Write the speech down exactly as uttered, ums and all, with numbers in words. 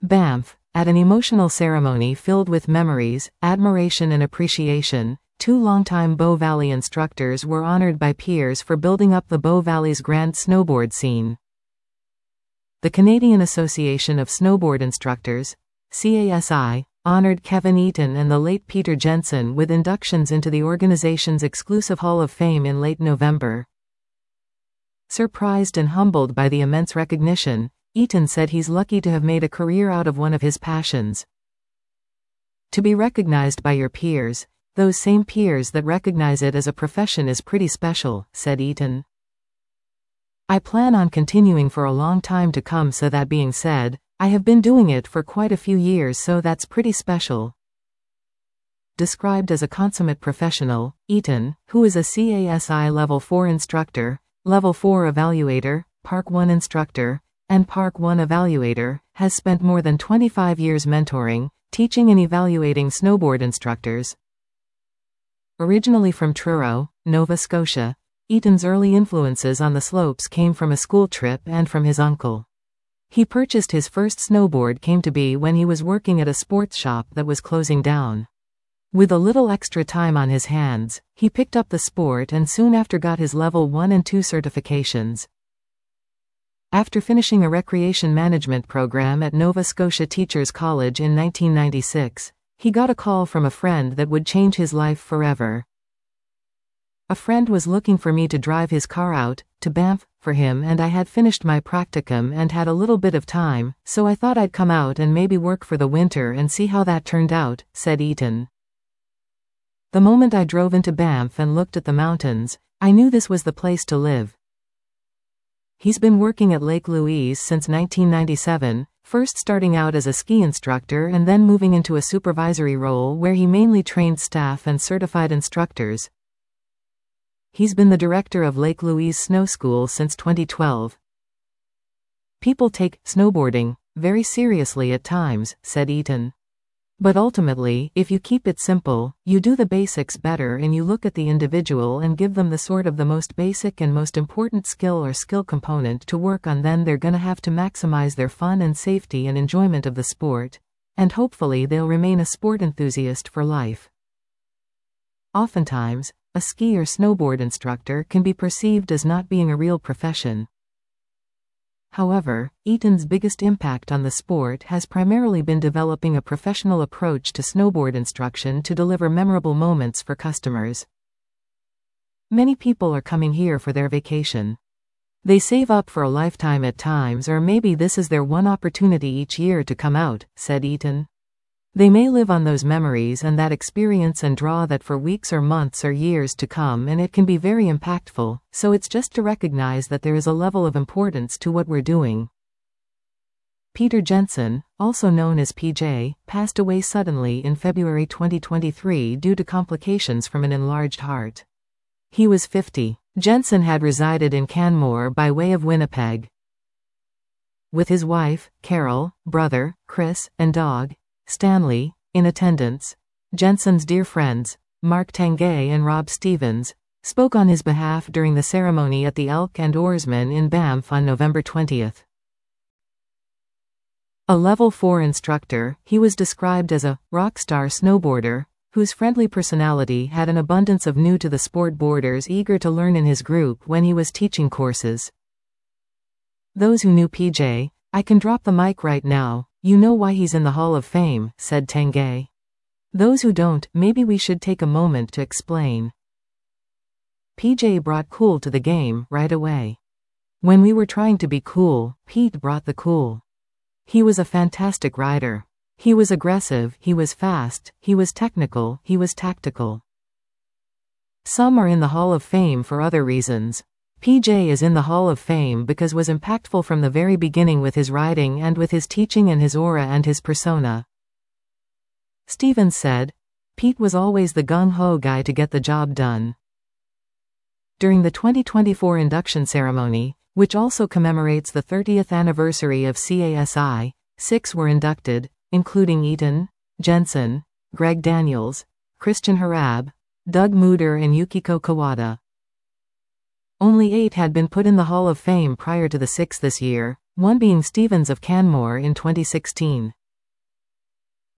Banff, at an emotional ceremony filled with memories, admiration and appreciation, two longtime Bow Valley instructors were honored by peers for building up the Bow Valley's grand snowboard scene. The Canadian Association of Snowboard Instructors, C A S I, honored Kevin Eaton and the late Peter Jensen with inductions into the organization's exclusive Hall of Fame in late November. Surprised and humbled by the immense recognition, Eaton said he's lucky to have made a career out of one of his passions. To be recognized by your peers, those same peers that recognize it as a profession, is pretty special, said Eaton. I plan on continuing for a long time to come. So that being said, I have been doing it for quite a few years, so that's pretty special. Described as a consummate professional, Eaton, who is a C A S I Level four instructor, Level four evaluator, Park one instructor, and Park one evaluator, has spent more than twenty-five years mentoring, teaching and evaluating snowboard instructors. Originally from Truro, Nova Scotia, Eaton's early influences on the slopes came from a school trip and from his uncle. He purchased his first snowboard came to be when he was working at a sports shop that was closing down. With a little extra time on his hands, he picked up the sport and soon after got his Level one and two certifications. After finishing a recreation management program at Nova Scotia Teachers College in nineteen ninety-six, he got a call from a friend that would change his life forever. A friend was looking for me to drive his car out to Banff for him, and I had finished my practicum and had a little bit of time, so I thought I'd come out and maybe work for the winter and see how that turned out, said Eaton. The moment I drove into Banff and looked at the mountains, I knew this was the place to live. He's been working at Lake Louise since nineteen ninety-seven, first starting out as a ski instructor and then moving into a supervisory role where he mainly trained staff and certified instructors. He's been the director of Lake Louise Snow School since twenty twelve. People take snowboarding very seriously at times, said Eaton. But ultimately, if you keep it simple, you do the basics better and you look at the individual and give them the sort of the most basic and most important skill or skill component to work on, then they're gonna have to maximize their fun and safety and enjoyment of the sport, and hopefully they'll remain a sport enthusiast for life. Oftentimes, a ski or snowboard instructor can be perceived as not being a real profession. However, Eaton's biggest impact on the sport has primarily been developing a professional approach to snowboard instruction to deliver memorable moments for customers. Many people are coming here for their vacation. They save up for a lifetime at times, or maybe this is their one opportunity each year to come out, said Eaton. They may live on those memories and that experience and draw that for weeks or months or years to come, and it can be very impactful, so it's just to recognize that there is a level of importance to what we're doing. Peter Jensen, also known as P J, passed away suddenly in February twenty twenty-three due to complications from an enlarged heart. He was fifty. Jensen had resided in Canmore by way of Winnipeg. With his wife, Carol, brother, Chris, and dog, Stanley, in attendance, Jensen's dear friends, Mark Tanguay and Rob Stevens, spoke on his behalf during the ceremony at the Elk and Oarsman in Banff on November twentieth. A Level four instructor, he was described as a rock star snowboarder, whose friendly personality had an abundance of new-to-the-sport boarders eager to learn in his group when he was teaching courses. Those who knew P J, I can drop the mic right now. You know why he's in the Hall of Fame, said Tanguay. Those who don't, maybe we should take a moment to explain. P J brought cool to the game right away. When we were trying to be cool, Pete brought the cool. He was a fantastic rider. He was aggressive, he was fast, he was technical, he was tactical. Some are in the Hall of Fame for other reasons. P J is in the Hall of Fame because was impactful from the very beginning with his riding and with his teaching and his aura and his persona. Stevens said, Pete was always the gung-ho guy to get the job done. During the twenty twenty-four induction ceremony, which also commemorates the thirtieth anniversary of C A S I, six were inducted, including Eaton, Jensen, Greg Daniels, Christian Harab, Doug Mooder and Yukiko Kawada. Only eight had been put in the Hall of Fame prior to the six this year, one being Stevens of Canmore in twenty sixteen.